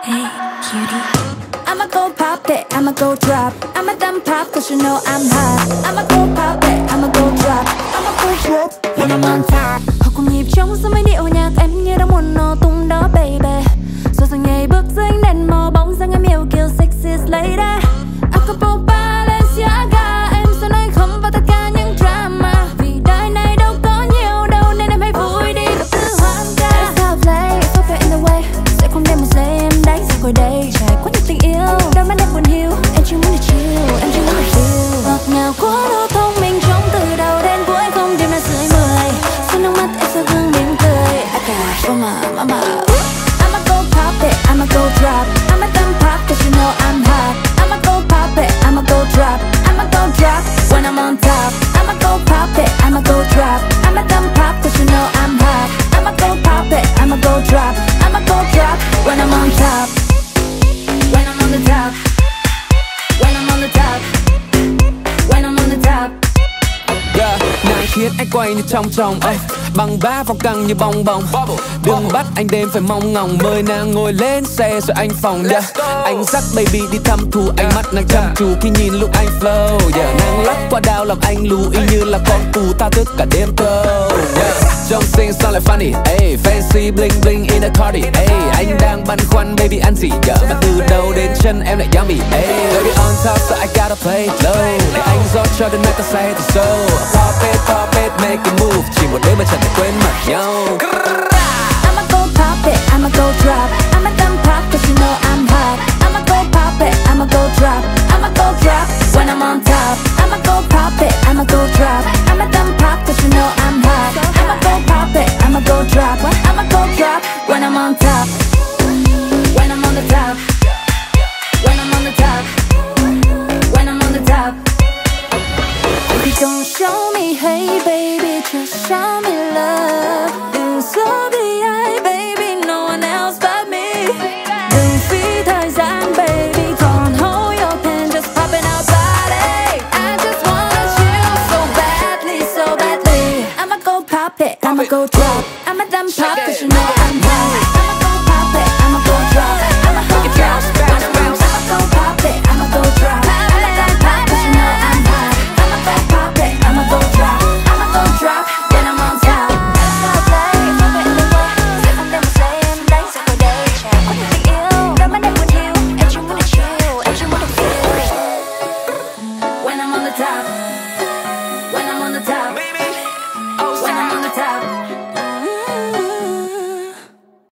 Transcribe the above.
Hey, cutie. I'ma go pop it, I'ma go drop. I'ma dumb pop, cause you know I'm hot. I'ma go pop it, I'ma go drop. I'ma go drop when I'm on top. Họ cùng nhịp trong số mấy điệu nhạc em như đang muốn nổ tung đó baby. Rồi dần nhảy bước dưới ánh đèn màu bóng dáng em yêu kiều sexiest lady. Acapulco Balenciaga, em sẽ nói không vào tất cả những drama. Vì đời này đâu có nhiều đâu nên em hãy vui đi gặp tư hoang ca. It's how I play, if I get in the way sẽ không để một giây em đánh ra khỏi đây. Trải qua nhiều tình yêu, đôi mắt em buồn hiu. Em chỉ muốn được chill, em chỉ muốn được chill. Ngọt ngào của đôi thông minh trong từ đầu đến cuối không điểm nào dưới 10. Sau nước mắt em sẽ gương mỉm cười. I got for my mama. I'ma go pop it, I'ma go drop. I'ma dumb pop cause you know I'm hot. I'ma go pop it, I'ma go drop. I'ma go drop when I'm on top. I'ma go pop it, I'ma go drop. I'ma dumb pop cause you know I'm hot. I'ma go pop it, I'ma go drop. I'ma go drop when I'm on top. When I'm on the top. When I'm on the top. When I'm on the top. Yeah, nàng khiến anh quay như trong tròng bằng bá vòng căng như bong bóng. Đừng bắt anh đêm phải mong ngóng. Mời nàng ngồi lên xe rồi anh phòng. Yeah, anh dắt baby đi thăm thú. Ánh mắt nàng chăm chú khi nhìn lúc anh flow. Yeah, nàng lắc qua đao làm anh lù y như là con cù ta thức cả đêm thâu. Yeah, trông xinh sao lại funny. Ay, fancy bling bling in a party. Ay, anh đang băn khoăn baby ăn gì. Yeah, và từ đầu đến chân em lại yummy. Ay, baby on top so I gotta play low. Để anh rót cho đến nay ta say từ sâu. Pop it, make a move. Chỉ một đêm mà chẳng thể quên mặt nhau. I'ma go pop it, I'ma go drop.